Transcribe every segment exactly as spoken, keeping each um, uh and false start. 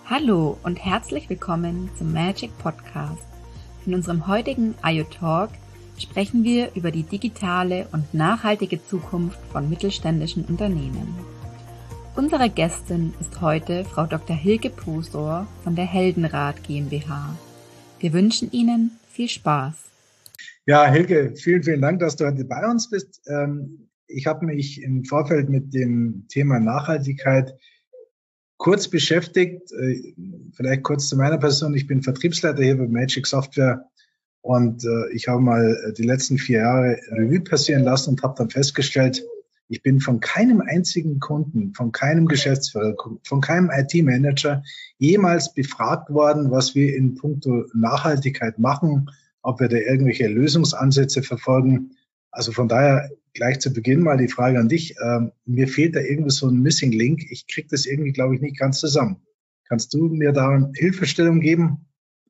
Hallo und herzlich willkommen zum Magic Podcast. In unserem heutigen I O Talk sprechen wir über die digitale und nachhaltige Zukunft von mittelständischen Unternehmen. Unsere Gästin ist heute Frau Doktor Hilke Posor von der Heldenrat GmbH. Wir wünschen Ihnen viel Spaß. Ja, Hilke, vielen, vielen Dank, dass du heute bei uns bist. Ich habe mich im Vorfeld mit dem Thema Nachhaltigkeit kurz beschäftigt. Vielleicht kurz zu meiner Person. Ich bin Vertriebsleiter hier bei Magic Software und ich habe mal die letzten vier Jahre Revue passieren lassen und habe dann festgestellt, ich bin von keinem einzigen Kunden, von keinem Geschäftsführer, von keinem I T-Manager jemals befragt worden, was wir in puncto Nachhaltigkeit machen, ob wir da irgendwelche Lösungsansätze verfolgen. Also von daher gleich zu Beginn mal die Frage an dich. Ähm, mir fehlt da irgendwie so ein Missing Link. Ich kriege das irgendwie, glaube ich, nicht ganz zusammen. Kannst du mir da eine Hilfestellung geben?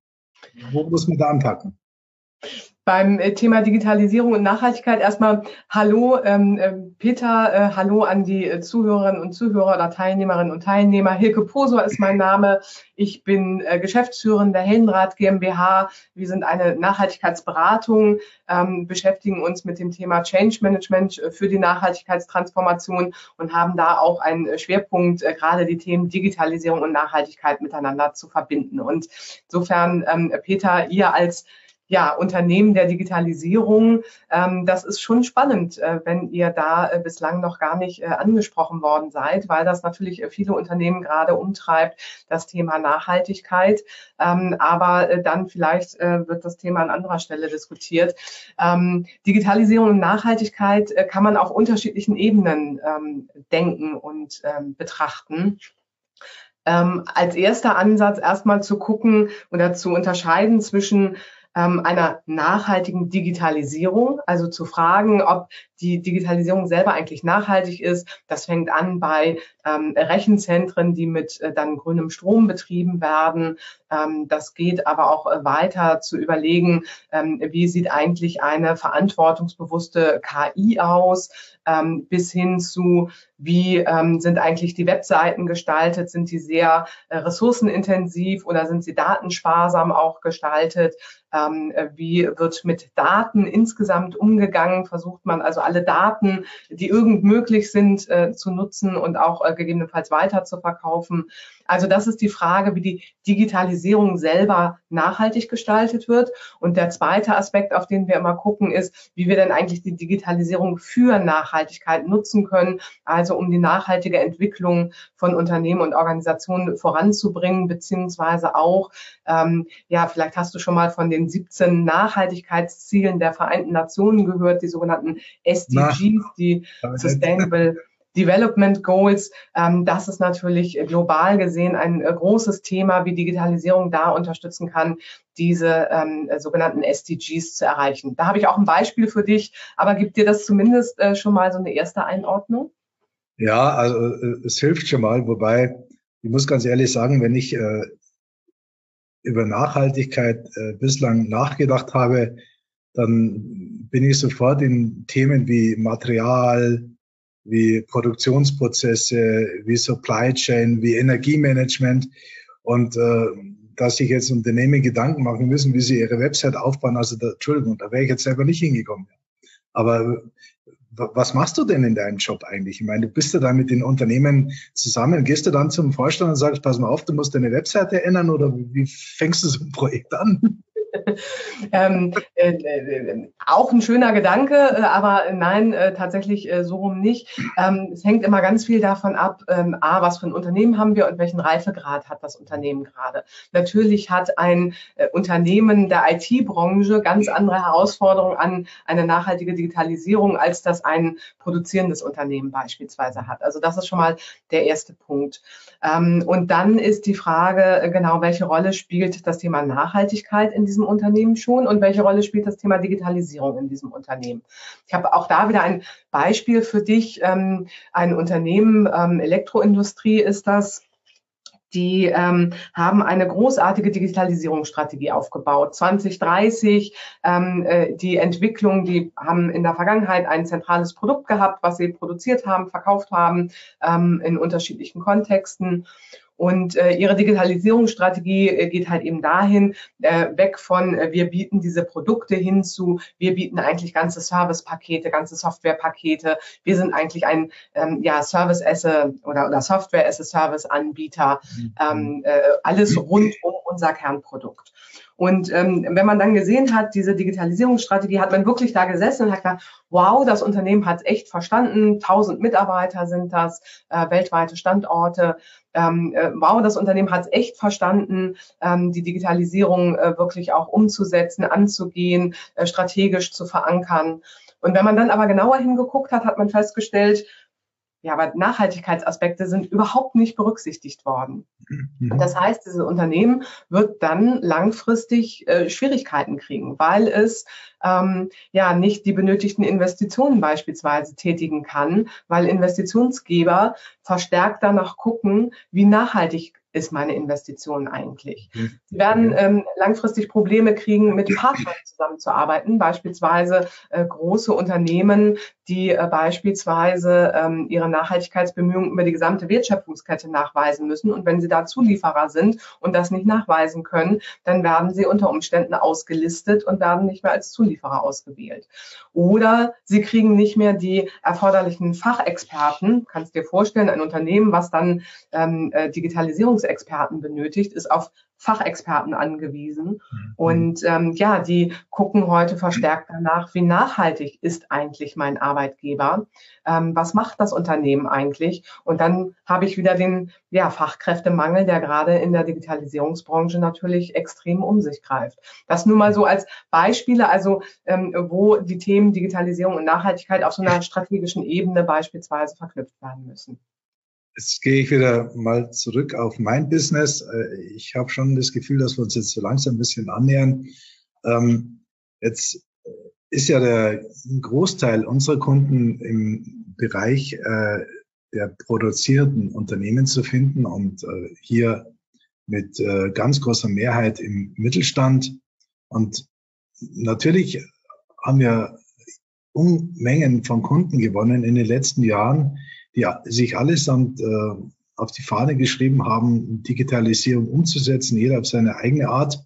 Wo muss man da anpacken? Beim Thema Digitalisierung und Nachhaltigkeit erstmal Hallo ähm, Peter, äh, Hallo an die äh, Zuhörerinnen und Zuhörer oder Teilnehmerinnen und Teilnehmer. Hilke Posor ist mein Name. Ich bin äh, Geschäftsführerin der Heldenrat GmbH. Wir sind eine Nachhaltigkeitsberatung, ähm, beschäftigen uns mit dem Thema Change Management für die Nachhaltigkeitstransformation und haben da auch einen Schwerpunkt, äh, gerade die Themen Digitalisierung und Nachhaltigkeit miteinander zu verbinden. Und insofern, ähm, Peter, ihr als Ja, Unternehmen der Digitalisierung, ähm, das ist schon spannend, äh, wenn ihr da äh, bislang noch gar nicht äh, angesprochen worden seid, weil das natürlich äh, viele Unternehmen gerade umtreibt, das Thema Nachhaltigkeit. Ähm, aber äh, dann vielleicht äh, wird das Thema an anderer Stelle diskutiert. Ähm, Digitalisierung und Nachhaltigkeit äh, kann man auf unterschiedlichen Ebenen ähm, denken und ähm, betrachten. Ähm, als erster Ansatz erstmal zu gucken oder zu unterscheiden zwischen einer nachhaltigen Digitalisierung, also zu fragen, ob die Digitalisierung selber eigentlich nachhaltig ist. Das fängt an bei ähm, Rechenzentren, die mit äh, dann grünem Strom betrieben werden. Ähm, das geht aber auch äh, weiter zu überlegen, ähm, wie sieht eigentlich eine verantwortungsbewusste K I aus, ähm, bis hin zu, wie ähm, sind eigentlich die Webseiten gestaltet, sind die sehr äh, ressourcenintensiv oder sind sie datensparsam auch gestaltet? Ähm, wie wird mit Daten insgesamt umgegangen? Versucht man also alle Daten, die irgend möglich sind, äh, zu nutzen und auch äh, gegebenenfalls weiter zu verkaufen? Also das ist die Frage, wie die Digitalisierung selber nachhaltig gestaltet wird. Und der zweite Aspekt, auf den wir immer gucken, ist, wie wir denn eigentlich die Digitalisierung für Nachhaltigkeit nutzen können, also um die nachhaltige Entwicklung von Unternehmen und Organisationen voranzubringen, beziehungsweise auch, ähm, ja, vielleicht hast du schon mal von den siebzehn Nachhaltigkeitszielen der Vereinten Nationen gehört, die sogenannten S D Gs, die Sustainable Development Goals. Ähm, das ist natürlich global gesehen ein äh, großes Thema, wie Digitalisierung da unterstützen kann, diese ähm, sogenannten S D Gs zu erreichen. Da habe ich auch ein Beispiel für dich, aber gibt dir das zumindest äh, schon mal so eine erste Einordnung? Ja, also äh, es hilft schon mal, wobei ich muss ganz ehrlich sagen, wenn ich äh, über Nachhaltigkeit äh, bislang nachgedacht habe, dann bin ich sofort in Themen wie Material, wie Produktionsprozesse, wie Supply Chain, wie Energiemanagement und äh, dass sich jetzt Unternehmen Gedanken machen müssen, wie sie ihre Website aufbauen. Also da, Entschuldigung, da wäre ich jetzt selber nicht hingekommen. Aber was machst du denn in deinem Job eigentlich? Ich meine, du bist ja da mit den Unternehmen zusammen. Gehst du dann zum Vorstand und sagst, pass mal auf, du musst deine Webseite ändern oder wie fängst du so ein Projekt an? ähm, äh, äh, auch ein schöner Gedanke, äh, aber nein, äh, tatsächlich äh, so rum nicht. Ähm, es hängt immer ganz viel davon ab, ähm, a, was für ein Unternehmen haben wir und welchen Reifegrad hat das Unternehmen gerade. Natürlich hat ein äh, Unternehmen der I T-Branche ganz andere Herausforderungen an eine nachhaltige Digitalisierung, als das ein produzierendes Unternehmen beispielsweise hat. Also das ist schon mal der erste Punkt. Ähm, und dann ist die Frage, äh, genau, welche Rolle spielt das Thema Nachhaltigkeit in diesem Unternehmen schon und welche Rolle spielt das Thema Digitalisierung in diesem Unternehmen? Ich habe auch da wieder ein Beispiel für dich. Ähm, ein Unternehmen, ähm, Elektroindustrie ist das, die ähm, haben eine großartige Digitalisierungsstrategie aufgebaut. zwanzig dreißig, ähm, äh, die Entwicklung, die haben in der Vergangenheit ein zentrales Produkt gehabt, was sie produziert haben, verkauft haben, ähm, in unterschiedlichen Kontexten. Und äh, ihre Digitalisierungsstrategie äh, geht halt eben dahin, äh, weg von äh, wir bieten diese Produkte hin zu, wir bieten eigentlich ganze Servicepakete, ganze Softwarepakete. Wir sind eigentlich ein ähm, ja, Service as a, oder, oder Software as a Service Anbieter. Ähm, äh, alles rund um unser Kernprodukt. Und ähm, wenn man dann gesehen hat, diese Digitalisierungsstrategie, hat man wirklich da gesessen und hat gesagt, wow, das Unternehmen hat es echt verstanden, tausend Mitarbeiter sind das, äh, weltweite Standorte. Ähm, äh, wow, das Unternehmen hat es echt verstanden, ähm, die Digitalisierung äh, wirklich auch umzusetzen, anzugehen, äh, strategisch zu verankern. Und wenn man dann aber genauer hingeguckt hat, hat man festgestellt, ja, aber Nachhaltigkeitsaspekte sind überhaupt nicht berücksichtigt worden. Mhm. Und das heißt, dieses Unternehmen wird dann langfristig äh, Schwierigkeiten kriegen, weil es ähm, ja nicht die benötigten Investitionen beispielsweise tätigen kann, weil Investitionsgeber verstärkt danach gucken, wie nachhaltig ist meine Investition eigentlich. Mhm. Sie werden ähm, langfristig Probleme kriegen, mit Partnern zusammenzuarbeiten, beispielsweise äh, große Unternehmen, die äh, beispielsweise ähm, ihre Nachhaltigkeitsbemühungen über die gesamte Wertschöpfungskette nachweisen müssen. Und wenn sie da Zulieferer sind und das nicht nachweisen können, dann werden sie unter Umständen ausgelistet und werden nicht mehr als Zulieferer ausgewählt. Oder sie kriegen nicht mehr die erforderlichen Fachexperten. Du kannst dir vorstellen, ein Unternehmen, was dann ähm, Digitalisierungsexperten benötigt, ist auf Fachexperten angewiesen. Mhm. Und ähm, ja, die gucken heute verstärkt danach, wie nachhaltig ist eigentlich mein Arbeitgeber? Ähm, was macht das Unternehmen eigentlich? Und dann habe ich wieder den ja, Fachkräftemangel, der gerade in der Digitalisierungsbranche natürlich extrem um sich greift. Das nur mal so als Beispiele, also ähm, wo die Themen Digitalisierung und Nachhaltigkeit auf so einer strategischen Ebene beispielsweise verknüpft werden müssen. Jetzt gehe ich wieder mal zurück auf mein Business. Ich habe schon das Gefühl, dass wir uns jetzt so langsam ein bisschen annähern. Jetzt ist ja der Großteil unserer Kunden im Bereich der produzierenden Unternehmen zu finden und hier mit ganz großer Mehrheit im Mittelstand. Und natürlich haben wir Unmengen von Kunden gewonnen in den letzten Jahren, die sich allesamt äh, auf die Fahne geschrieben haben, Digitalisierung umzusetzen, jeder auf seine eigene Art.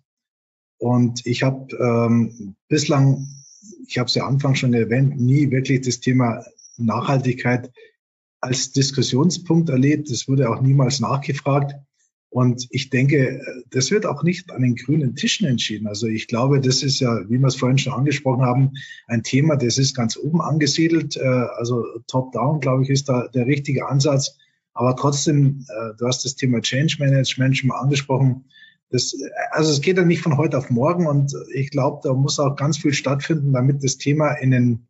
Und ich habe ähm, bislang, ich habe es ja anfangs schon erwähnt, nie wirklich das Thema Nachhaltigkeit als Diskussionspunkt erlebt. Das wurde auch niemals nachgefragt. Und ich denke, das wird auch nicht an den grünen Tischen entschieden. Also ich glaube, das ist ja, wie wir es vorhin schon angesprochen haben, ein Thema, das ist ganz oben angesiedelt. Also top-down, glaube ich, ist da der richtige Ansatz. Aber trotzdem, du hast das Thema Change Management schon mal angesprochen. Das, also es geht ja nicht von heute auf morgen. Und ich glaube, da muss auch ganz viel stattfinden, damit das Thema in den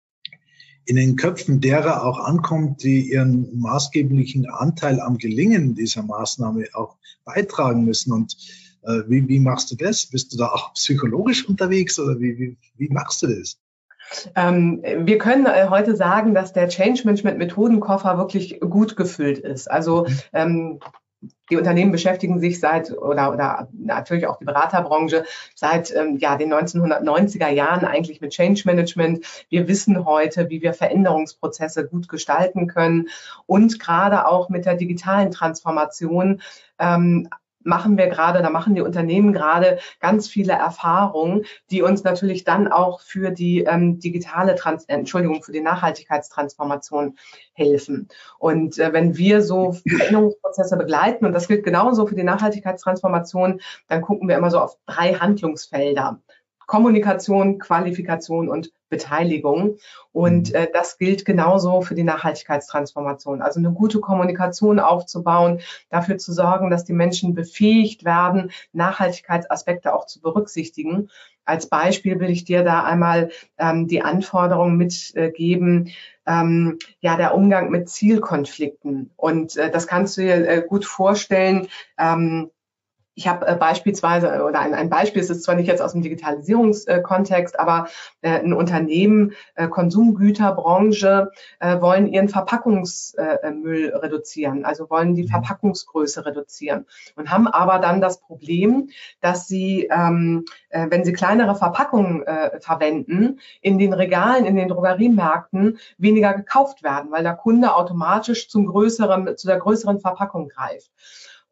in den Köpfen derer auch ankommt, die ihren maßgeblichen Anteil am Gelingen dieser Maßnahme auch beitragen müssen. Und äh, wie, wie machst du das? Bist du da auch psychologisch unterwegs oder wie, wie, wie machst du das? Ähm, wir können äh, heute sagen, dass der Change Management Methodenkoffer wirklich gut gefüllt ist. Also ähm, die Unternehmen beschäftigen sich seit, oder, oder natürlich auch die Beraterbranche, seit ähm, ja, den neunzehnhundertneunziger Jahren eigentlich mit Change Management. Wir wissen heute, wie wir Veränderungsprozesse gut gestalten können. Und gerade auch mit der digitalen Transformation ähm, machen wir gerade, da machen die Unternehmen gerade ganz viele Erfahrungen, die uns natürlich dann auch für die ähm, digitale Trans Entschuldigung, für die Nachhaltigkeitstransformation helfen. Und äh, wenn wir so Veränderungsprozesse begleiten, und das gilt genauso für die Nachhaltigkeitstransformation, dann gucken wir immer so auf drei Handlungsfelder. Kommunikation, Qualifikation und Beteiligung. Und äh, das gilt genauso für die Nachhaltigkeitstransformation. Also eine gute Kommunikation aufzubauen, dafür zu sorgen, dass die Menschen befähigt werden, Nachhaltigkeitsaspekte auch zu berücksichtigen. Als Beispiel will ich dir da einmal ähm, die Anforderungen mitgeben, äh, ähm, ja, der Umgang mit Zielkonflikten. Und äh, das kannst du dir äh, gut vorstellen. Ähm, Ich habe äh, beispielsweise, oder ein, ein Beispiel, es ist zwar nicht jetzt aus dem Digitalisierungskontext, äh, aber äh, ein Unternehmen, äh, Konsumgüterbranche, äh, wollen ihren Verpackungsmüll äh, reduzieren, also wollen die Verpackungsgröße reduzieren und haben aber dann das Problem, dass sie, ähm, äh, wenn sie kleinere Verpackungen äh, verwenden, in den Regalen, in den Drogeriemärkten weniger gekauft werden, weil der Kunde automatisch zum größeren, zu der größeren Verpackung greift.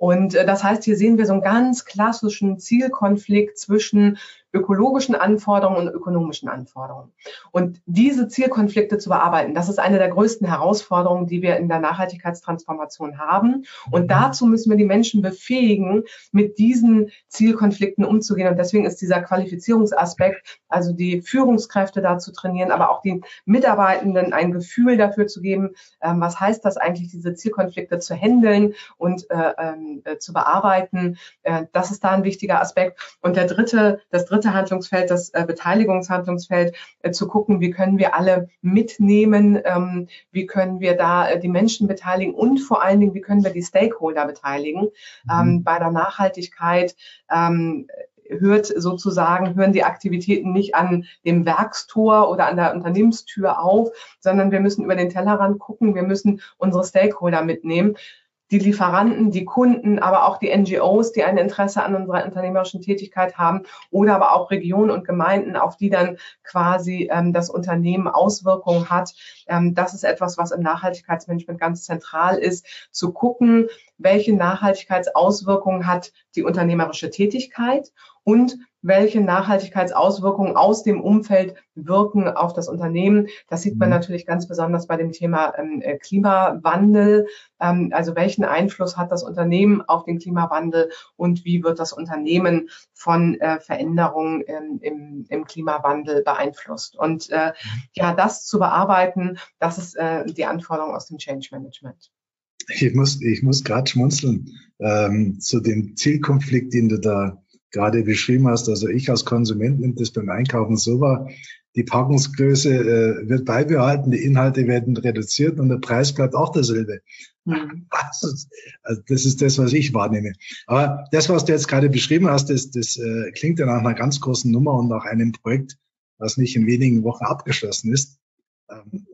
Und äh, das heißt, hier sehen wir so einen ganz klassischen Zielkonflikt zwischen ökologischen Anforderungen und ökonomischen Anforderungen. Und diese Zielkonflikte zu bearbeiten, das ist eine der größten Herausforderungen, die wir in der Nachhaltigkeitstransformation haben. Und dazu müssen wir die Menschen befähigen, mit diesen Zielkonflikten umzugehen. Und deswegen ist dieser Qualifizierungsaspekt, also die Führungskräfte da zu trainieren, aber auch den Mitarbeitenden ein Gefühl dafür zu geben, ähm, was heißt das eigentlich, diese Zielkonflikte zu handeln und äh, äh, zu bearbeiten. Äh, das ist da ein wichtiger Aspekt. Und der dritte, das dritte Handlungsfeld, das äh, Beteiligungshandlungsfeld, äh, zu gucken, wie können wir alle mitnehmen, ähm, wie können wir da äh, die Menschen beteiligen und vor allen Dingen, wie können wir die Stakeholder beteiligen. Ähm, mhm. Bei der Nachhaltigkeit ähm, hört sozusagen, hören die Aktivitäten nicht an dem Werkstor oder an der Unternehmenstür auf, sondern wir müssen über den Tellerrand gucken, wir müssen unsere Stakeholder mitnehmen. Die Lieferanten, die Kunden, aber auch die N G Os, die ein Interesse an unserer unternehmerischen Tätigkeit haben oder aber auch Regionen und Gemeinden, auf die dann quasi ähm, das Unternehmen Auswirkungen hat. Ähm, das ist etwas, was im Nachhaltigkeitsmanagement ganz zentral ist, zu gucken, welche Nachhaltigkeitsauswirkungen hat die unternehmerische Tätigkeit und welche Nachhaltigkeitsauswirkungen aus dem Umfeld wirken auf das Unternehmen. Das sieht man natürlich ganz besonders bei dem Thema ähm, Klimawandel. Ähm, also welchen Einfluss hat das Unternehmen auf den Klimawandel und wie wird das Unternehmen von äh, Veränderungen ähm, im, im Klimawandel beeinflusst? Und äh, ja, das zu bearbeiten, das ist äh, die Anforderung aus dem Change Management. Ich muss, ich muss gerade schmunzeln ähm, zu dem Zielkonflikt, den du da gerade beschrieben hast. Also ich als Konsument nimmt das beim Einkaufen so wahr, die Packungsgröße äh, wird beibehalten, die Inhalte werden reduziert und der Preis bleibt auch derselbe. Mhm. Also das ist das, was ich wahrnehme. Aber das, was du jetzt gerade beschrieben hast, das, das äh, klingt ja nach einer ganz großen Nummer und nach einem Projekt, was nicht in wenigen Wochen abgeschlossen ist. Ähm,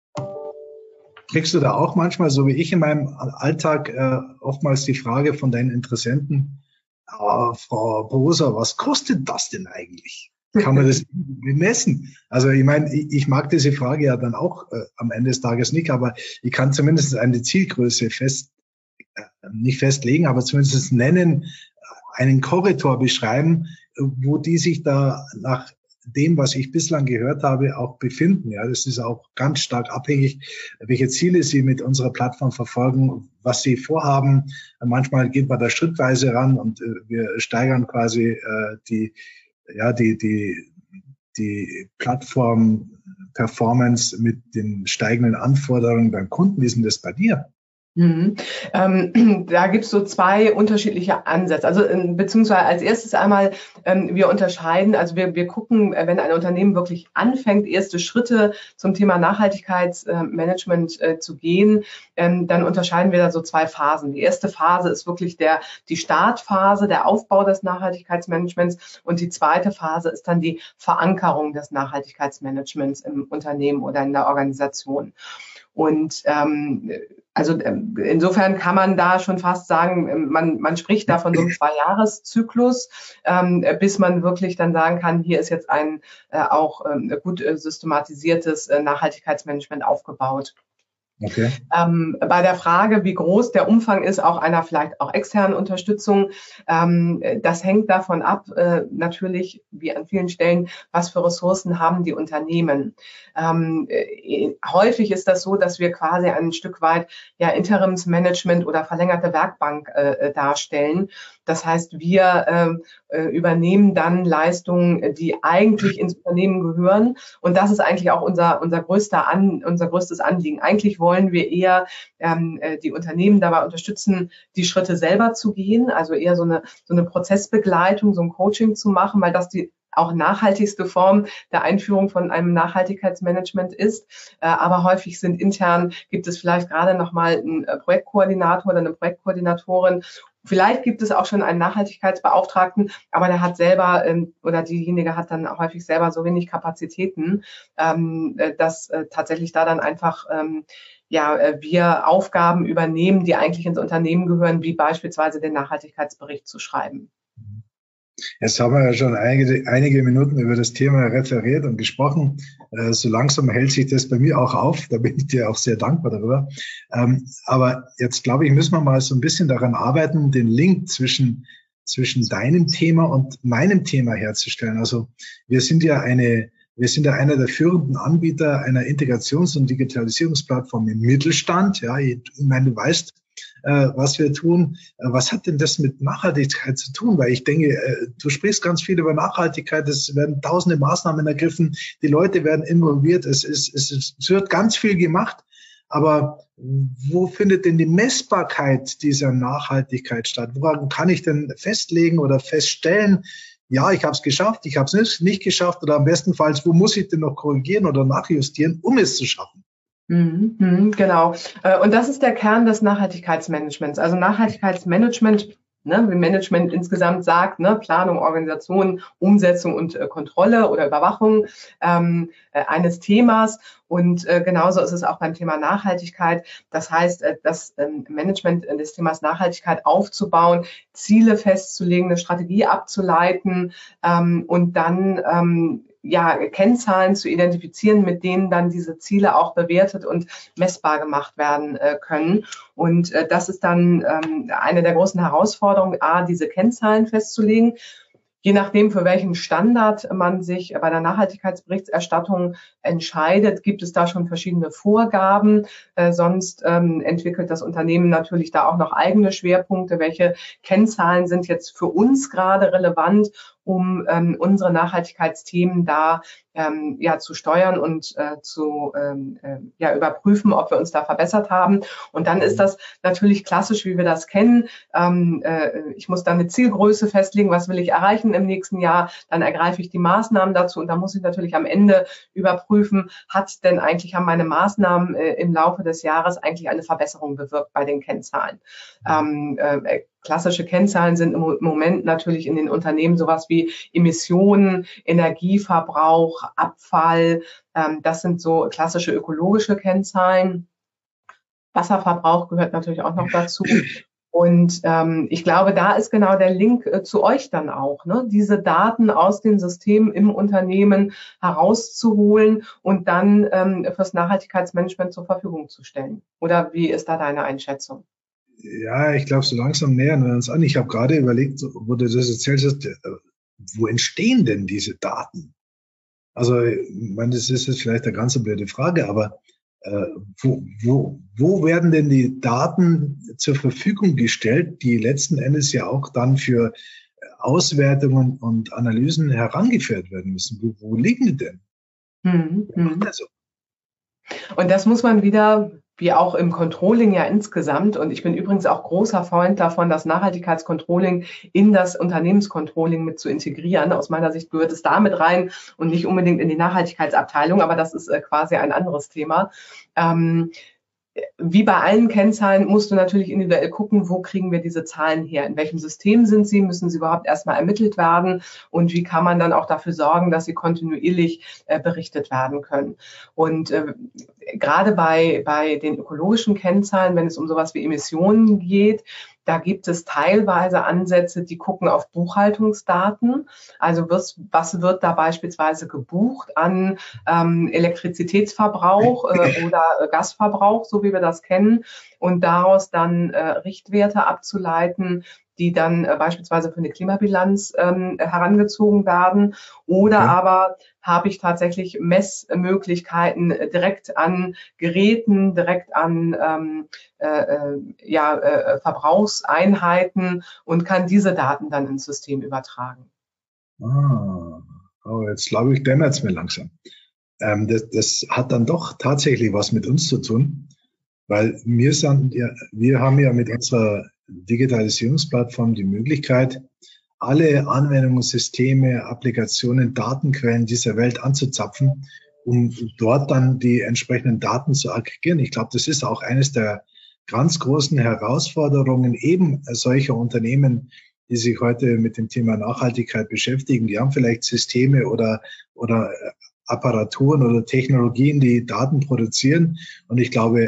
Kriegst du da auch manchmal, so wie ich in meinem Alltag, äh, oftmals die Frage von deinen Interessenten, äh, Frau Boser, was kostet das denn eigentlich? Kann man das messen? Also ich meine, ich, ich mag diese Frage ja dann auch äh, am Ende des Tages nicht, aber ich kann zumindest eine Zielgröße fest, äh, nicht festlegen, aber zumindest nennen, einen Korridor beschreiben, wo die sich da nach dem, was ich bislang gehört habe, auch befinden. Ja, das ist auch ganz stark abhängig, welche Ziele Sie mit unserer Plattform verfolgen, was Sie vorhaben. Manchmal geht man da schrittweise ran und äh, wir steigern quasi äh, die, ja, die, die, die Plattform-Performance mit den steigenden Anforderungen beim Kunden. Wie ist denn das bei dir? Mhm. Ähm, da gibt es so zwei unterschiedliche Ansätze. Also äh, beziehungsweise als erstes einmal, ähm, wir unterscheiden, also wir, wir gucken, äh, wenn ein Unternehmen wirklich anfängt, erste Schritte zum Thema Nachhaltigkeitsmanagement äh, zu gehen, ähm, dann unterscheiden wir da so zwei Phasen. Die erste Phase ist wirklich der die Startphase, der Aufbau des Nachhaltigkeitsmanagements und die zweite Phase ist dann die Verankerung des Nachhaltigkeitsmanagements im Unternehmen oder in der Organisation. Und ähm, also insofern kann man da schon fast sagen, man, man spricht da von so einem Zwei-Jahres-Zyklus, ähm, bis man wirklich dann sagen kann, hier ist jetzt ein äh, auch ähm, gut äh, systematisiertes äh, Nachhaltigkeitsmanagement aufgebaut. Okay. Ähm, bei der Frage, wie groß der Umfang ist, auch einer vielleicht auch externen Unterstützung, ähm, das hängt davon ab, äh, natürlich wie an vielen Stellen, was für Ressourcen haben die Unternehmen. Ähm, äh, häufig ist das so, dass wir quasi ein Stück weit ja Interimsmanagement oder verlängerte Werkbank äh, darstellen. Das heißt, wir äh, übernehmen dann Leistungen, die eigentlich ins Unternehmen gehören. Und das ist eigentlich auch unser, unser, größter An, unser größtes Anliegen. Eigentlich wollen wir eher ähm, die Unternehmen dabei unterstützen, die Schritte selber zu gehen, also eher so eine, so eine Prozessbegleitung, so ein Coaching zu machen, weil das die auch nachhaltigste Form der Einführung von einem Nachhaltigkeitsmanagement ist. Äh, aber häufig sind intern, gibt es vielleicht gerade nochmal einen Projektkoordinator oder eine Projektkoordinatorin. Vielleicht gibt es auch schon einen Nachhaltigkeitsbeauftragten, aber der hat selber ähm, oder diejenige hat dann häufig selber so wenig Kapazitäten, ähm, dass äh, tatsächlich da dann einfach ähm, ja wir Aufgaben übernehmen, die eigentlich ins Unternehmen gehören, wie beispielsweise den Nachhaltigkeitsbericht zu schreiben. Jetzt haben wir ja schon einige, einige Minuten über das Thema referiert und gesprochen. Äh, so langsam hält sich das bei mir auch auf. Da bin ich dir auch sehr dankbar darüber. Ähm, aber jetzt, glaube ich, müssen wir mal so ein bisschen daran arbeiten, den Link zwischen, zwischen deinem Thema und meinem Thema herzustellen. Also wir sind ja eine, wir sind ja einer der führenden Anbieter einer Integrations- und Digitalisierungsplattform im Mittelstand. Ja, ich meine, du weißt, was wir tun. Was hat denn das mit Nachhaltigkeit zu tun? Weil ich denke, du sprichst ganz viel über Nachhaltigkeit, es werden tausende Maßnahmen ergriffen, die Leute werden involviert, es, ist, es, ist, es wird ganz viel gemacht, aber wo findet denn die Messbarkeit dieser Nachhaltigkeit statt? Woran kann ich denn festlegen oder feststellen, ja, ich habe es geschafft, ich habe es nicht, nicht geschafft oder am bestenfalls, wo muss ich denn noch korrigieren oder nachjustieren, um es zu schaffen? Mhm, genau. Und das ist der Kern des Nachhaltigkeitsmanagements. Also Nachhaltigkeitsmanagement, ne, wie Management insgesamt sagt, ne, Planung, Organisation, Umsetzung und äh, Kontrolle oder Überwachung ähm, äh, eines Themas. Und äh, genauso ist es auch beim Thema Nachhaltigkeit. Das heißt, äh, das ähm, Management des Themas Nachhaltigkeit aufzubauen, Ziele festzulegen, eine Strategie abzuleiten ähm, und dann ähm, ja, Kennzahlen zu identifizieren, mit denen dann diese Ziele auch bewertet und messbar gemacht werden äh, können. Und äh, das ist dann ähm, eine der großen Herausforderungen, A, diese Kennzahlen festzulegen. Je nachdem, für welchen Standard man sich bei der Nachhaltigkeitsberichterstattung entscheidet, gibt es da schon verschiedene Vorgaben. Äh, sonst ähm, entwickelt das Unternehmen natürlich da auch noch eigene Schwerpunkte. Welche Kennzahlen sind jetzt für uns gerade relevant, um ähm, unsere Nachhaltigkeitsthemen da ähm, ja zu steuern und äh, zu ähm, äh, ja überprüfen, ob wir uns da verbessert haben. Und dann ist das natürlich klassisch, wie wir das kennen. Ähm, äh, ich muss dann eine Zielgröße festlegen, was will ich erreichen im nächsten Jahr. Dann ergreife ich die Maßnahmen dazu und da muss ich natürlich am Ende überprüfen, hat denn eigentlich, haben meine Maßnahmen äh, im Laufe des Jahres eigentlich eine Verbesserung bewirkt bei den Kennzahlen. Ähm, äh, Klassische Kennzahlen sind im Moment natürlich in den Unternehmen sowas wie Emissionen, Energieverbrauch, Abfall. Ähm, das sind so klassische ökologische Kennzahlen. Wasserverbrauch gehört natürlich auch noch dazu. Und ähm, ich glaube, da ist genau der Link äh, zu euch dann auch, ne? Diese Daten aus den Systemen im Unternehmen herauszuholen und dann ähm, fürs Nachhaltigkeitsmanagement zur Verfügung zu stellen. Oder wie ist da deine Einschätzung? Ja, ich glaube, so langsam nähern wir uns an. Ich habe gerade überlegt, wo du das erzählt hast, wo entstehen denn diese Daten? Also, ich meine, das ist jetzt vielleicht eine ganz blöde Frage, aber äh, wo, wo, wo werden denn die Daten zur Verfügung gestellt, die letzten Endes ja auch dann für Auswertungen und Analysen herangeführt werden müssen? Wo, wo liegen die denn? Hm, hm. Und das muss man wieder, wie auch im Controlling ja insgesamt, und ich bin übrigens auch großer Freund davon, das Nachhaltigkeitscontrolling in das Unternehmenscontrolling mit zu integrieren. Aus meiner Sicht gehört es da mit rein und nicht unbedingt in die Nachhaltigkeitsabteilung, aber das ist äh, quasi ein anderes Thema. Ähm, Wie bei allen Kennzahlen musst du natürlich individuell gucken, wo kriegen wir diese Zahlen her? In welchem System sind sie? Müssen sie überhaupt erstmal ermittelt werden? Und wie kann man dann auch dafür sorgen, dass sie kontinuierlich äh, berichtet werden können? Und äh, gerade bei, bei den ökologischen Kennzahlen, wenn es um sowas wie Emissionen geht, da gibt es teilweise Ansätze, die gucken auf Buchhaltungsdaten. Also was, was wird da beispielsweise gebucht an ähm, Elektrizitätsverbrauch äh, oder äh, Gasverbrauch, so wie wir das kennen, und daraus dann äh, Richtwerte abzuleiten, die dann äh, beispielsweise für eine Klimabilanz ähm, herangezogen werden. Oder okay. aber habe ich tatsächlich Messmöglichkeiten direkt an Geräten, direkt an ähm, äh, ja, äh, Verbrauchseinheiten und kann diese Daten dann ins System übertragen. Ah, oh, jetzt glaube ich, dämmert es mir langsam. Ähm, das, das hat dann doch tatsächlich was mit uns zu tun, weil wir, sind ja, wir haben ja mit unserer Digitalisierungsplattform die Möglichkeit, alle Anwendungssysteme, Applikationen, Datenquellen dieser Welt anzuzapfen, um dort dann die entsprechenden Daten zu aggregieren. Ich glaube, das ist auch eines der ganz großen Herausforderungen eben solcher Unternehmen, die sich heute mit dem Thema Nachhaltigkeit beschäftigen. Die haben vielleicht Systeme oder, oder Apparaturen oder Technologien, die Daten produzieren. Und ich glaube,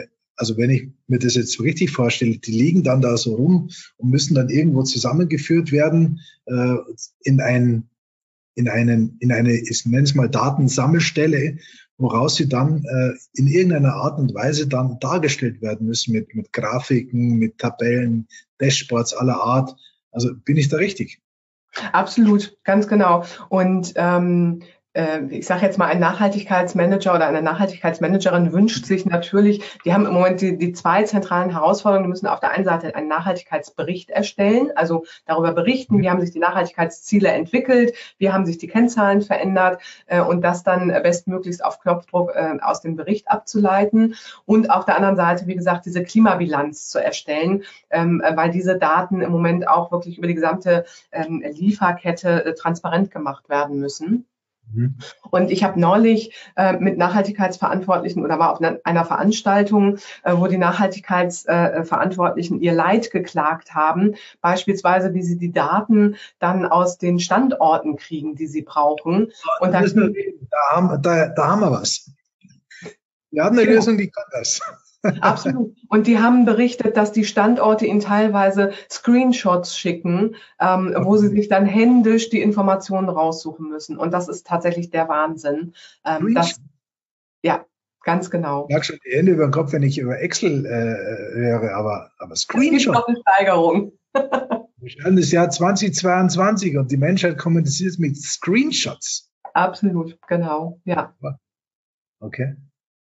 also wenn ich mir das jetzt so richtig vorstelle, die liegen dann da so rum und müssen dann irgendwo zusammengeführt werden äh, in ein in einen in eine, ich nenne es mal Datensammelstelle, woraus sie dann äh, in irgendeiner Art und Weise dann dargestellt werden müssen mit mit Grafiken, mit Tabellen, Dashboards aller Art. Also bin ich da richtig? Absolut, ganz genau. Und ähm, ich sage jetzt mal, ein Nachhaltigkeitsmanager oder eine Nachhaltigkeitsmanagerin wünscht sich natürlich, die haben im Moment die, die zwei zentralen Herausforderungen, die müssen auf der einen Seite einen Nachhaltigkeitsbericht erstellen, also darüber berichten, wie haben sich die Nachhaltigkeitsziele entwickelt, wie haben sich die Kennzahlen verändert äh, und das dann bestmöglichst auf Knopfdruck äh, aus dem Bericht abzuleiten und auf der anderen Seite, wie gesagt, diese Klimabilanz zu erstellen, ähm, weil diese Daten im Moment auch wirklich über die gesamte ähm, Lieferkette äh, transparent gemacht werden müssen. Und ich habe neulich äh, mit Nachhaltigkeitsverantwortlichen oder war auf einer, einer Veranstaltung, äh, wo die Nachhaltigkeitsverantwortlichen äh, ihr Leid geklagt haben, beispielsweise wie sie die Daten dann aus den Standorten kriegen, die sie brauchen. Und da, da, haben, da, da haben wir was. Wir haben eine genau. Lösung, die kann das. Absolut. Und die haben berichtet, dass die Standorte ihnen teilweise Screenshots schicken, ähm, wo sie sich dann händisch die Informationen raussuchen müssen. Und das ist tatsächlich der Wahnsinn. Ähm, das, ja, ganz genau. Ich mag schon die Hände über den Kopf, wenn ich über Excel äh, höre, aber, aber Screenshot. Es gibt noch eine Steigerung. Wir schreiben das Jahr zweitausendzweiundzwanzig und die Menschheit kommuniziert mit Screenshots. Absolut, genau, ja. Okay.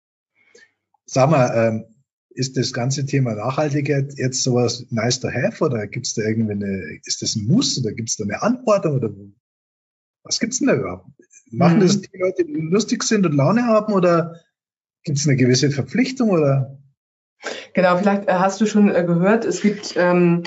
Sag mal, ähm, ist das ganze Thema Nachhaltigkeit jetzt sowas nice to have oder gibt es da irgendwie eine, ist das ein Muss oder gibt es da eine Antwortung oder was gibt's denn da überhaupt? Machen mhm. das die Leute, die lustig sind und Laune haben oder gibt es eine gewisse Verpflichtung oder? Genau, vielleicht äh, hast du schon äh, gehört, es gibt ähm,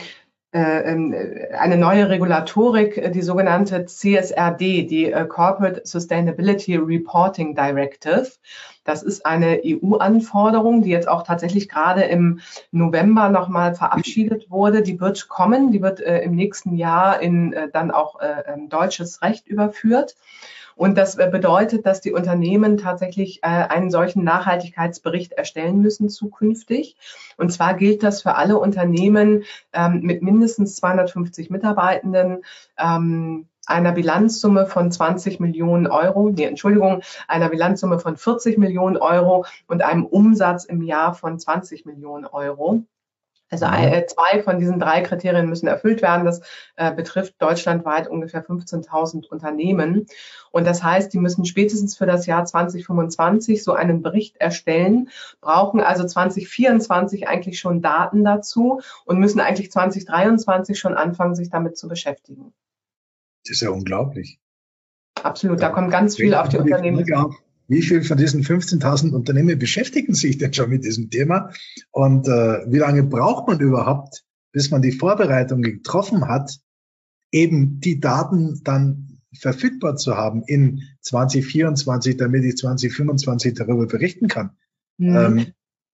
äh, eine neue Regulatorik, die sogenannte C S R D, die äh, Corporate Sustainability Reporting Directive. Das ist eine E U-Anforderung, die jetzt auch tatsächlich gerade im November nochmal verabschiedet wurde. Die wird kommen, die wird äh, im nächsten Jahr in äh, dann auch äh, deutsches Recht überführt. Und das äh, bedeutet, dass die Unternehmen tatsächlich äh, einen solchen Nachhaltigkeitsbericht erstellen müssen zukünftig. Und zwar gilt das für alle Unternehmen ähm, mit mindestens zweihundertfünfzig Mitarbeitenden, ähm, einer Bilanzsumme von zwanzig Millionen Euro, nee, Entschuldigung, einer Bilanzsumme von vierzig Millionen Euro und einem Umsatz im Jahr von zwanzig Millionen Euro. Also äh, zwei von diesen drei Kriterien müssen erfüllt werden. Das äh, betrifft deutschlandweit ungefähr fünfzehntausend Unternehmen. Und das heißt, die müssen spätestens für das Jahr zwanzig fünfundzwanzig so einen Bericht erstellen, brauchen also zwanzig vierundzwanzig eigentlich schon Daten dazu und müssen eigentlich zwanzig dreiundzwanzig schon anfangen, sich damit zu beschäftigen. Das ist ja unglaublich. Absolut, da kommt ganz viel auf die Unternehmen. Wie viel von diesen fünfzehntausend Unternehmen beschäftigen sich denn schon mit diesem Thema? Und äh, wie lange braucht man überhaupt, bis man die Vorbereitung getroffen hat, eben die Daten dann verfügbar zu haben in zwanzig vierundzwanzig, damit ich zwanzig fünfundzwanzig darüber berichten kann? Mhm. Ähm,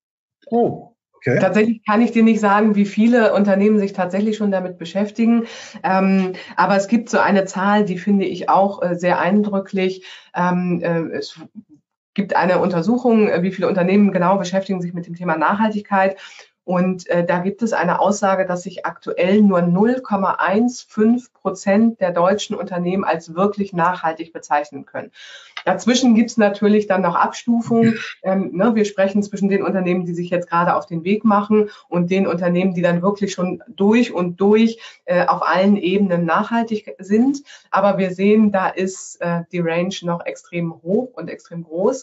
oh. Okay. Tatsächlich kann ich dir nicht sagen, wie viele Unternehmen sich tatsächlich schon damit beschäftigen. Ähm, aber es gibt so eine Zahl, die finde ich auch äh, sehr eindrücklich. Ähm, äh, es gibt eine Untersuchung, äh, wie viele Unternehmen genau beschäftigen sich mit dem Thema Nachhaltigkeit. Und äh, da gibt es eine Aussage, dass sich aktuell nur null Komma fünfzehn Prozent der deutschen Unternehmen als wirklich nachhaltig bezeichnen können. Dazwischen gibt es natürlich dann noch Abstufungen. Ähm, ne, wir sprechen zwischen den Unternehmen, die sich jetzt gerade auf den Weg machen und den Unternehmen, die dann wirklich schon durch und durch äh, auf allen Ebenen nachhaltig sind. Aber wir sehen, da ist äh, die Range noch extrem hoch und extrem groß.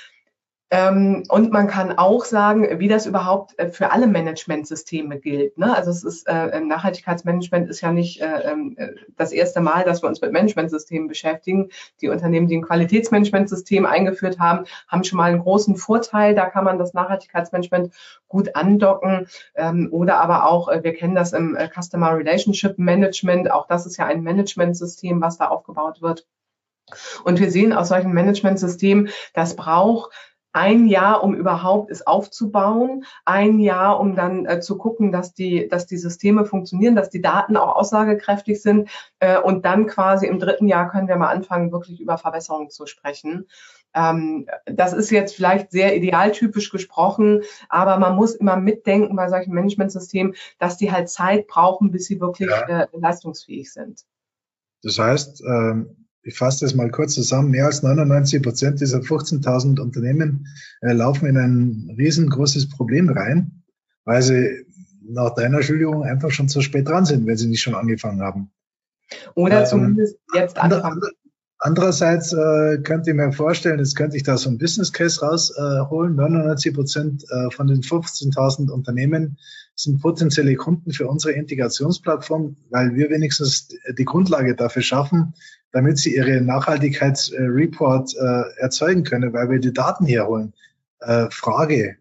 Und man kann auch sagen, wie das überhaupt für alle Managementsysteme gilt. Ne? Also es ist äh, Nachhaltigkeitsmanagement ist ja nicht äh, das erste Mal, dass wir uns mit Managementsystemen beschäftigen. Die Unternehmen, die ein Qualitätsmanagementsystem eingeführt haben, haben schon mal einen großen Vorteil. Da kann man das Nachhaltigkeitsmanagement gut andocken. Ähm, oder aber auch, äh, wir kennen das im äh, Customer Relationship Management. Auch das ist ja ein Managementsystem, was da aufgebaut wird. Und wir sehen aus solchen Managementsystemen, das braucht ein Jahr, um überhaupt es aufzubauen, ein Jahr, um dann äh, zu gucken, dass die, dass die Systeme funktionieren, dass die Daten auch aussagekräftig sind. Äh, und dann quasi im dritten Jahr können wir mal anfangen, wirklich über Verbesserungen zu sprechen. Ähm, das ist jetzt vielleicht sehr idealtypisch gesprochen, aber man muss immer mitdenken bei solchen Managementsystemen, dass die halt Zeit brauchen, bis sie wirklich ja. äh, leistungsfähig sind. Das heißt, ähm ich fasse das mal kurz zusammen, mehr als neunundneunzig Prozent dieser fünfzehntausend Unternehmen äh, laufen in ein riesengroßes Problem rein, weil sie nach deiner Schilderung einfach schon zu spät dran sind, wenn sie nicht schon angefangen haben. Oder ähm, zumindest jetzt anfangen. Andererseits äh, könnte ich mir vorstellen, jetzt könnte ich da so ein Business Case rausholen, äh, neunundneunzig Prozent äh, von den fünfzehntausend Unternehmen sind potenzielle Kunden für unsere Integrationsplattform, weil wir wenigstens die Grundlage dafür schaffen, damit sie ihre Nachhaltigkeitsreport äh, erzeugen können, weil wir die Daten herholen. Äh, Frage,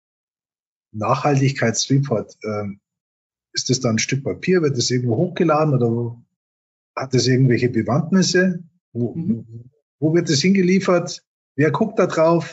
Nachhaltigkeitsreport, äh, ist das dann ein Stück Papier, wird das irgendwo hochgeladen oder wo, hat das irgendwelche Bewandtnisse? Wo, mhm. wo wird das hingeliefert? Wer guckt da drauf?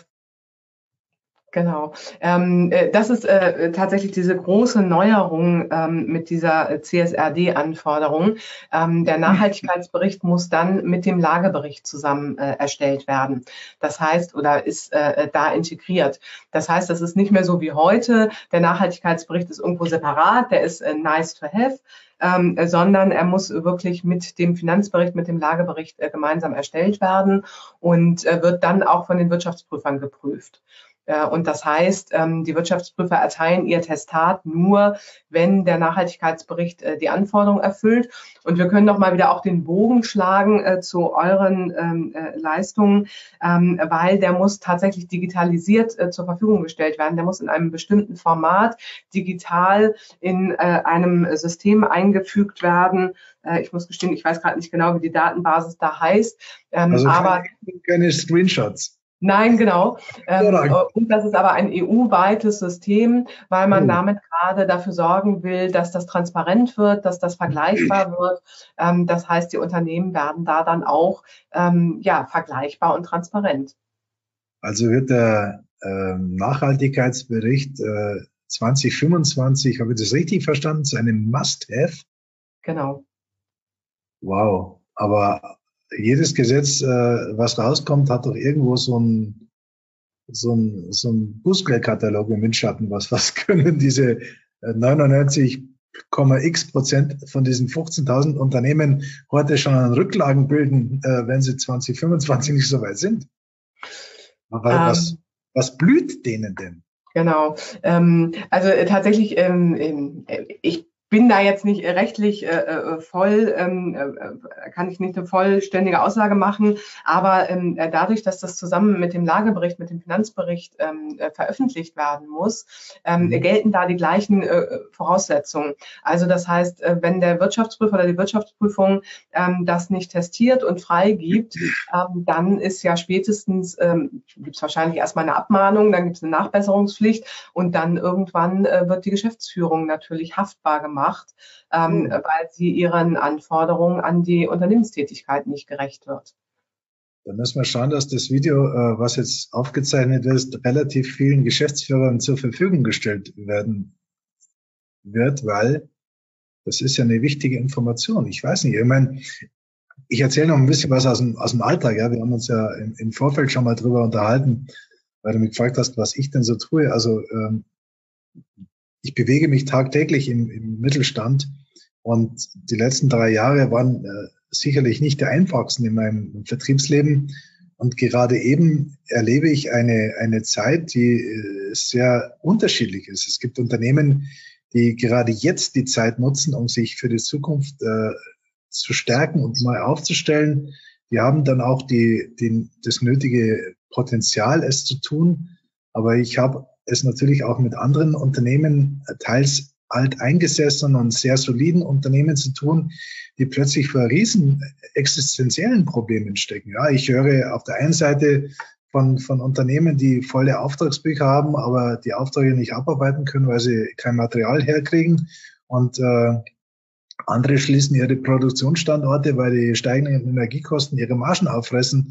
Genau. Ähm, das ist äh, tatsächlich diese große Neuerung ähm, mit dieser C S R D-Anforderung. Ähm, der Nachhaltigkeitsbericht muss dann mit dem Lagebericht zusammen äh, erstellt werden. Das heißt, oder ist äh, da integriert. Das heißt, das ist nicht mehr so wie heute. Der Nachhaltigkeitsbericht ist irgendwo separat, der ist äh, nice to have. Ähm, sondern er muss wirklich mit dem Finanzbericht, mit dem Lagebericht äh, gemeinsam erstellt werden und äh, wird dann auch von den Wirtschaftsprüfern geprüft. Und das heißt, die Wirtschaftsprüfer erteilen ihr Testat nur, wenn der Nachhaltigkeitsbericht die Anforderungen erfüllt. Und wir können noch mal wieder auch den Bogen schlagen zu euren Leistungen, weil der muss tatsächlich digitalisiert zur Verfügung gestellt werden. Der muss in einem bestimmten Format digital in einem System eingefügt werden. Ich muss gestehen, ich weiß gerade nicht genau, wie die Datenbasis da heißt. Also aber keine, keine Screenshots. Nein, genau. Ähm, und das ist aber ein E U-weites System, weil man oh. damit gerade dafür sorgen will, dass das transparent wird, dass das vergleichbar wird. Ähm, das heißt, die Unternehmen werden da dann auch ähm, ja, vergleichbar und transparent. Also wird der ähm, Nachhaltigkeitsbericht äh, zwanzig fünfundzwanzig, habe ich das richtig verstanden, zu einem Must-Have? Genau. Wow, aber jedes Gesetz, äh, was rauskommt, hat doch irgendwo so ein so ein so ein Bußgeldkatalog im Windschatten. Was was können diese neunundneunzig Komma x Prozent von diesen fünfzehntausend Unternehmen heute schon an Rücklagen bilden, äh, wenn sie zwanzig fünfundzwanzig nicht so weit sind? Aber um, was was blüht denen denn? Genau. Ähm, also äh, tatsächlich, ähm, ich bin da jetzt nicht rechtlich äh, voll, ähm, äh, kann ich nicht eine vollständige Aussage machen, aber ähm, dadurch, dass das zusammen mit dem Lagebericht, mit dem Finanzbericht ähm, äh, veröffentlicht werden muss, ähm, mhm. gelten da die gleichen äh, Voraussetzungen. Also das heißt, äh, wenn der Wirtschaftsprüfer oder die Wirtschaftsprüfung ähm, das nicht testiert und freigibt, ähm, dann ist ja spätestens, ähm, gibt es wahrscheinlich erstmal eine Abmahnung, dann gibt es eine Nachbesserungspflicht und dann irgendwann äh, wird die Geschäftsführung natürlich haftbar gemacht. Macht, ähm, mhm. weil sie ihren Anforderungen an die Unternehmenstätigkeit nicht gerecht wird. Da müssen wir schauen, dass das Video, äh, was jetzt aufgezeichnet ist, relativ vielen Geschäftsführern zur Verfügung gestellt werden wird, weil das ist ja eine wichtige Information. Ich weiß nicht, ich meine, ich erzähle noch ein bisschen was aus dem, aus dem Alltag. Ja, wir haben uns ja im, im Vorfeld schon mal drüber unterhalten, weil du mich gefragt hast, was ich denn so tue. Also ähm, ich bewege mich tagtäglich im, im Mittelstand und die letzten drei Jahre waren äh, sicherlich nicht die einfachsten in meinem Vertriebsleben. Und gerade eben erlebe ich eine, eine Zeit, die äh, sehr unterschiedlich ist. Es gibt Unternehmen, die gerade jetzt die Zeit nutzen, um sich für die Zukunft äh, zu stärken und neu aufzustellen. Die haben dann auch die, die, das nötige Potenzial, es zu tun. Aber ich habe es natürlich auch mit anderen Unternehmen, teils alteingesessenen und sehr soliden Unternehmen zu tun, die plötzlich vor riesen existenziellen Problemen stecken. Ja, ich höre auf der einen Seite von, von Unternehmen, die volle Auftragsbücher haben, aber die Aufträge nicht abarbeiten können, weil sie kein Material herkriegen. Und äh, andere schließen ihre Produktionsstandorte, weil die steigenden Energiekosten ihre Margen auffressen.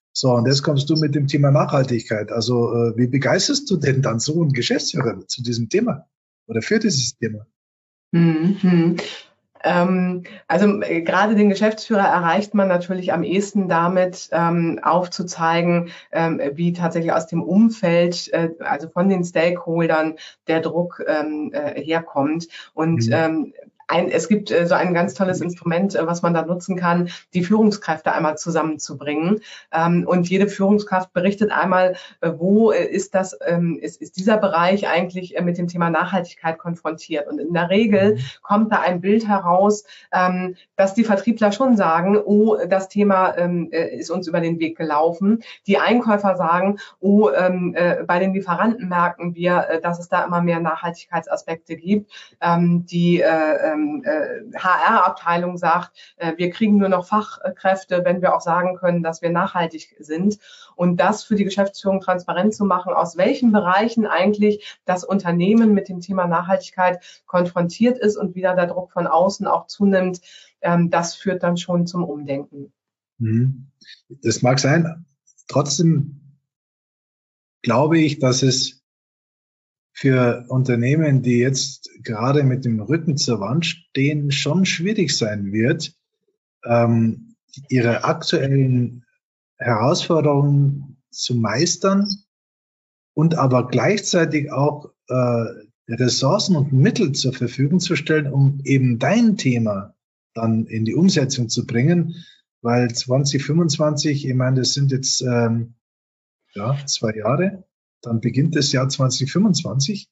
So, und jetzt kommst du mit dem Thema Nachhaltigkeit. Also äh, wie begeisterst du denn dann so einen Geschäftsführer zu diesem Thema oder für dieses Thema? Mhm. Ähm, also äh, gerade den Geschäftsführer erreicht man natürlich am ehesten damit, ähm, aufzuzeigen, ähm, wie tatsächlich aus dem Umfeld, äh, also von den Stakeholdern, der Druck ähm, äh, herkommt. Und Mhm. ähm, ein, es gibt äh, so ein ganz tolles Instrument, äh, was man da nutzen kann, die Führungskräfte einmal zusammenzubringen. Ähm, und jede Führungskraft berichtet einmal, äh, wo äh, ist das, ähm, ist, ist dieser Bereich eigentlich äh, mit dem Thema Nachhaltigkeit konfrontiert. Und in der Regel kommt da ein Bild heraus, ähm, dass die Vertriebler schon sagen, oh, das Thema ähm, äh, ist uns über den Weg gelaufen. Die Einkäufer sagen, oh, ähm, äh, bei den Lieferanten merken wir, äh, dass es da immer mehr Nachhaltigkeitsaspekte gibt. Ähm, die äh, H R-Abteilung sagt, äh, wir kriegen nur noch Fachkräfte, wenn wir auch sagen können, dass wir nachhaltig sind. Und das für die Geschäftsführung transparent zu machen, aus welchen Bereichen eigentlich das Unternehmen mit dem Thema Nachhaltigkeit konfrontiert ist und wieder der Druck von außen auch zunimmt, ähm, das führt dann schon zum Umdenken. Das mag sein. Trotzdem glaube ich, dass es für Unternehmen, die jetzt gerade mit dem Rücken zur Wand stehen, schon schwierig sein wird, ähm, ihre aktuellen Herausforderungen zu meistern und aber gleichzeitig auch äh, Ressourcen und Mittel zur Verfügung zu stellen, um eben dein Thema dann in die Umsetzung zu bringen, weil zwanzig fünfundzwanzig, ich meine, das sind jetzt ähm, ja zwei Jahre, dann beginnt das Jahr zwanzig fünfundzwanzig.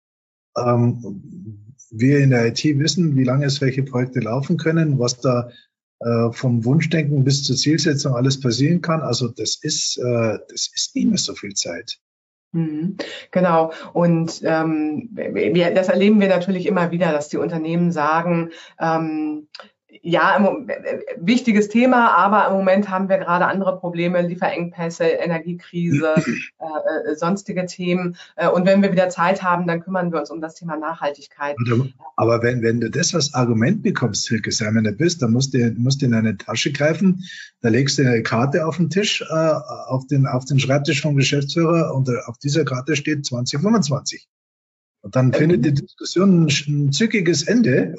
Ähm, wir in der I T wissen, wie lange es welche Projekte laufen können, was da äh, vom Wunschdenken bis zur Zielsetzung alles passieren kann. Also das ist, äh, das ist nicht mehr so viel Zeit. Mhm. Genau. Und ähm, wir, das erleben wir natürlich immer wieder, dass die Unternehmen sagen, ähm, ja, im, äh, wichtiges Thema, aber im Moment haben wir gerade andere Probleme, Lieferengpässe, Energiekrise, äh, äh, sonstige Themen. Äh, und wenn wir wieder Zeit haben, dann kümmern wir uns um das Thema Nachhaltigkeit. Aber wenn, wenn du das als Argument bekommst, Silke, sei mir nicht bist, dann musst du, musst du in eine Tasche greifen, da legst du eine Karte auf den Tisch, äh, auf den, auf den Schreibtisch vom Geschäftsführer und auf dieser Karte steht zwanzig fünfundzwanzig. Und dann findet die Diskussion ein zügiges Ende.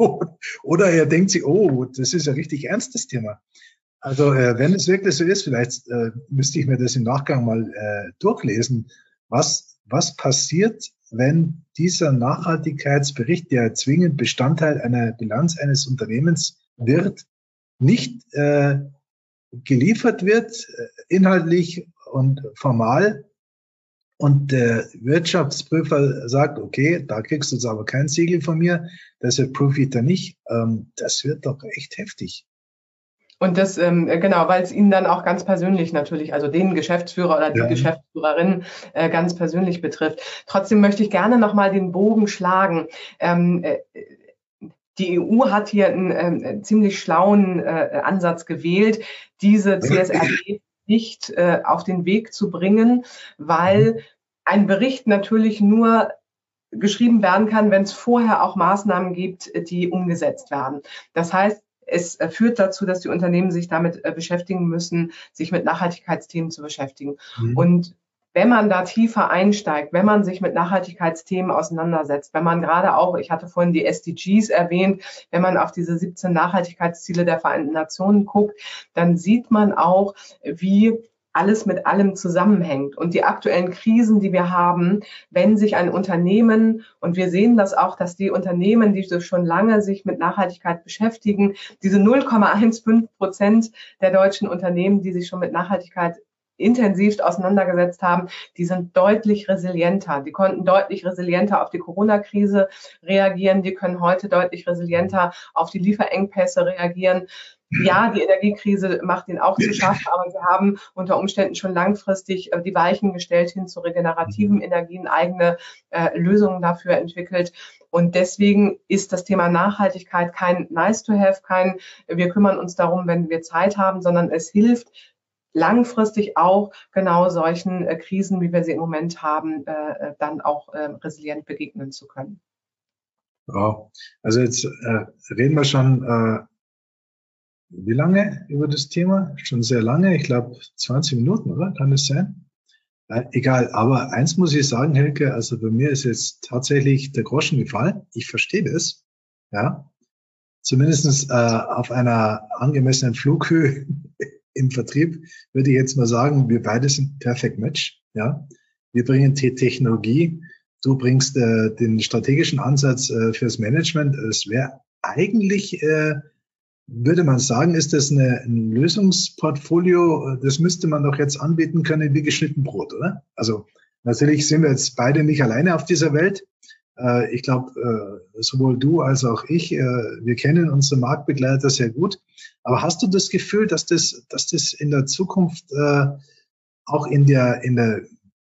Oder er denkt sich, oh, das ist ein richtig ernstes Thema. Also äh, wenn es wirklich so ist, vielleicht äh, müsste ich mir das im Nachgang mal äh, durchlesen, was, was passiert, wenn dieser Nachhaltigkeitsbericht, der zwingend Bestandteil einer Bilanz eines Unternehmens wird, nicht äh, geliefert wird, inhaltlich und formal, und der Wirtschaftsprüfer sagt, okay, da kriegst du jetzt aber kein Siegel von mir, deshalb prüfe ich da nicht. Ähm, das wird doch echt heftig. Und das, ähm, genau, weil es Ihnen dann auch ganz persönlich natürlich, also den Geschäftsführer oder die ja. Geschäftsführerin äh, ganz persönlich betrifft. Trotzdem möchte ich gerne nochmal den Bogen schlagen. Ähm, äh, Die E U hat hier einen äh, ziemlich schlauen äh, Ansatz gewählt, diese C S R D nicht äh, auf den Weg zu bringen, weil ein Bericht natürlich nur geschrieben werden kann, wenn es vorher auch Maßnahmen gibt, die umgesetzt werden. Das heißt, es führt dazu, dass die Unternehmen sich damit äh, beschäftigen müssen, sich mit Nachhaltigkeitsthemen zu beschäftigen. Mhm. Und wenn man da tiefer einsteigt, wenn man sich mit Nachhaltigkeitsthemen auseinandersetzt, wenn man gerade auch, ich hatte vorhin die S D Gs erwähnt, wenn man auf diese siebzehn Nachhaltigkeitsziele der Vereinten Nationen guckt, dann sieht man auch, wie alles mit allem zusammenhängt. Und die aktuellen Krisen, die wir haben, wenn sich ein Unternehmen, und wir sehen das auch, dass die Unternehmen, die schon lange sich mit Nachhaltigkeit beschäftigen, diese null Komma fünfzehn Prozent der deutschen Unternehmen, die sich schon mit Nachhaltigkeit intensiv auseinandergesetzt haben, die sind deutlich resilienter. Die konnten deutlich resilienter auf die Corona-Krise reagieren. Die können heute deutlich resilienter auf die Lieferengpässe reagieren. Ja, die Energiekrise macht ihnen auch zu schaffen, aber sie haben unter Umständen schon langfristig äh, die Weichen gestellt hin zu regenerativen Energien, eigene äh, Lösungen dafür entwickelt. Und deswegen ist das Thema Nachhaltigkeit kein nice to have, kein wir kümmern uns darum, wenn wir Zeit haben, sondern es hilft langfristig auch genau solchen äh, Krisen, wie wir sie im Moment haben, äh, dann auch äh, resilient begegnen zu können. Ja, also jetzt äh, reden wir schon äh, wie lange über das Thema? Schon sehr lange, ich glaube zwanzig Minuten, oder? Kann das sein? Äh, egal, aber eins muss ich sagen, Helke, also bei mir ist jetzt tatsächlich der Groschen gefallen. Ich verstehe das, ja. Zumindest äh, auf einer angemessenen Flughöhe im Vertrieb würde ich jetzt mal sagen, wir beide sind Perfect Match, ja. Wir bringen die Technologie, du bringst äh, den strategischen Ansatz äh, fürs Management. Es wäre eigentlich, äh, würde man sagen, ist das eine, ein Lösungsportfolio, das müsste man doch jetzt anbieten können wie geschnitten Brot, oder? Also natürlich sind wir jetzt beide nicht alleine auf dieser Welt. Äh, ich glaube, äh, sowohl du als auch ich, äh, wir kennen unsere Marktbegleiter sehr gut. Aber hast du das Gefühl, dass das, dass das in der Zukunft äh, auch in der, in der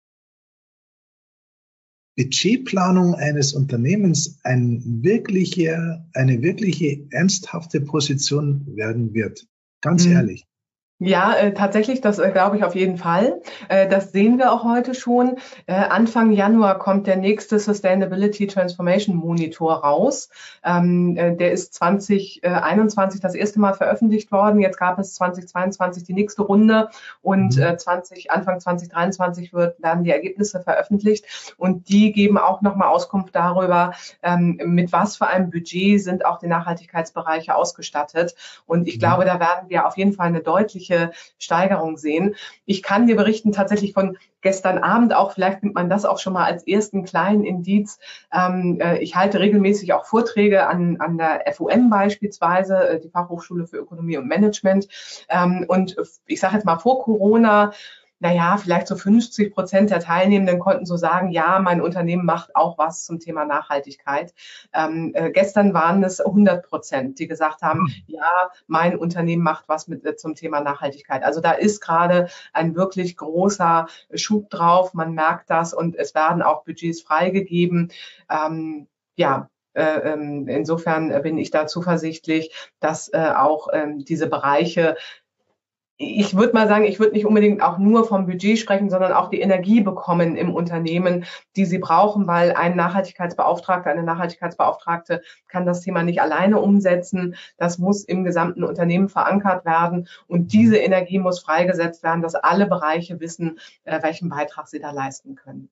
Budgetplanung eines Unternehmens ein wirkliche, eine wirkliche ernsthafte Position werden wird? Ganz Mhm. ehrlich. Ja, äh, tatsächlich, das äh, glaube ich auf jeden Fall. Äh, das sehen wir auch heute schon. Äh, Anfang Januar kommt der nächste Sustainability Transformation Monitor raus. Ähm, äh, der ist zwanzig einundzwanzig das erste Mal veröffentlicht worden. Jetzt gab es zwanzig zweiundzwanzig die nächste Runde und äh, zwanzig, Anfang zwanzig dreiundzwanzig wird, werden die Ergebnisse veröffentlicht und die geben auch nochmal Auskunft darüber, ähm, mit was für einem Budget sind auch die Nachhaltigkeitsbereiche ausgestattet. Und ich glaube, da werden wir auf jeden Fall eine deutliche Steigerung sehen. Ich kann dir berichten tatsächlich von gestern Abend auch, vielleicht nimmt man das auch schon mal als ersten kleinen Indiz. Ähm, äh, ich halte regelmäßig auch Vorträge an, an der F U M beispielsweise, äh, die Fachhochschule für Ökonomie und Management. Ähm, und ich sage jetzt mal vor Corona, naja, vielleicht so fünfzig Prozent der Teilnehmenden konnten so sagen, ja, mein Unternehmen macht auch was zum Thema Nachhaltigkeit. Ähm, äh, gestern waren es hundert Prozent, die gesagt haben, ja, mein Unternehmen macht was mit äh, zum Thema Nachhaltigkeit. Also da ist gerade ein wirklich großer Schub drauf. Man merkt das und es werden auch Budgets freigegeben. Ähm, ja, äh, insofern bin ich da zuversichtlich, dass äh, auch ähm, diese Bereiche, ich würde mal sagen, ich würde nicht unbedingt auch nur vom Budget sprechen, sondern auch die Energie bekommen im Unternehmen, die sie brauchen, weil ein Nachhaltigkeitsbeauftragter, eine Nachhaltigkeitsbeauftragte kann das Thema nicht alleine umsetzen. Das muss im gesamten Unternehmen verankert werden und diese Energie muss freigesetzt werden, dass alle Bereiche wissen, welchen Beitrag sie da leisten können.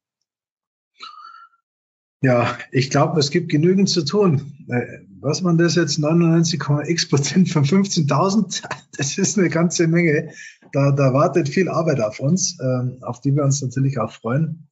Ja, ich glaube, es gibt genügend zu tun. Was man das jetzt neunundneunzig Komma x Prozent von fünfzehntausend, das ist eine ganze Menge. Da, da wartet viel Arbeit auf uns, auf die wir uns natürlich auch freuen.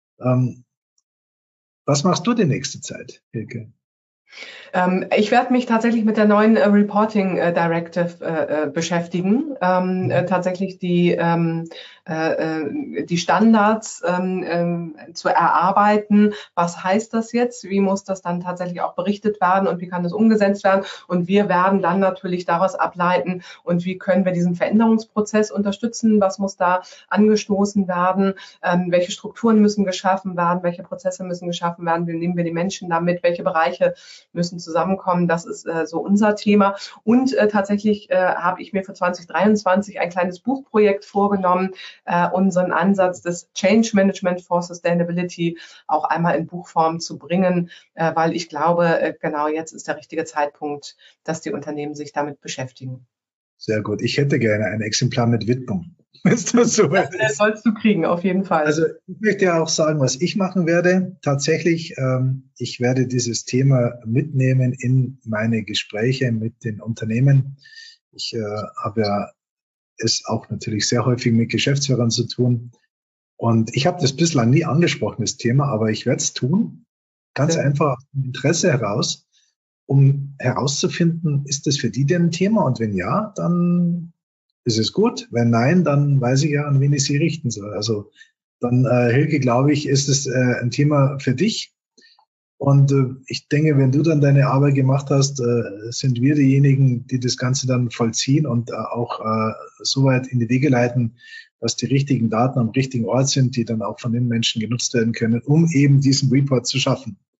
Was machst du die nächste Zeit, Hilke? Ähm, ich werde mich tatsächlich mit der neuen äh, Reporting äh, Directive äh, äh, beschäftigen. Ähm, äh, tatsächlich die, ähm, äh, die Standards ähm, äh, zu erarbeiten. Was heißt das jetzt? Wie muss das dann tatsächlich auch berichtet werden und wie kann das umgesetzt werden? Und wir werden dann natürlich daraus ableiten und wie können wir diesen Veränderungsprozess unterstützen? Was muss da angestoßen werden? Ähm, welche Strukturen müssen geschaffen werden? Welche Prozesse müssen geschaffen werden? Wie nehmen wir die Menschen damit? Welche Bereiche müssen zusammenkommen? Das ist äh, so unser Thema. Und äh, tatsächlich äh, habe ich mir für zwanzig dreiundzwanzig ein kleines Buchprojekt vorgenommen, äh, unseren Ansatz des Change Management for Sustainability auch einmal in Buchform zu bringen, äh, weil ich glaube, äh, genau jetzt ist der richtige Zeitpunkt, dass die Unternehmen sich damit beschäftigen. Sehr gut. Ich hätte gerne ein Exemplar mit Widmung. Ist das so? Das äh, sollst du kriegen, auf jeden Fall. Also ich möchte ja auch sagen, was ich machen werde. Tatsächlich, ähm, ich werde dieses Thema mitnehmen in meine Gespräche mit den Unternehmen. Ich äh, habe ja es auch natürlich sehr häufig mit Geschäftsführern zu tun. Und ich habe das bislang nie angesprochen, das Thema, aber ich werde es tun. Ganz ja. einfach aus dem Interesse heraus, um herauszufinden, ist das für die denn ein Thema? Und wenn ja, dann ist es gut. Wenn nein, dann weiß ich ja, an wen ich sie richten soll. Also dann, äh, Hilke, glaube ich, ist es äh, ein Thema für dich. Und äh, ich denke, wenn du dann deine Arbeit gemacht hast, äh, sind wir diejenigen, die das Ganze dann vollziehen und äh, auch äh, so weit in die Wege leiten, dass die richtigen Daten am richtigen Ort sind, die dann auch von den Menschen genutzt werden können, um eben diesen Report zu schaffen.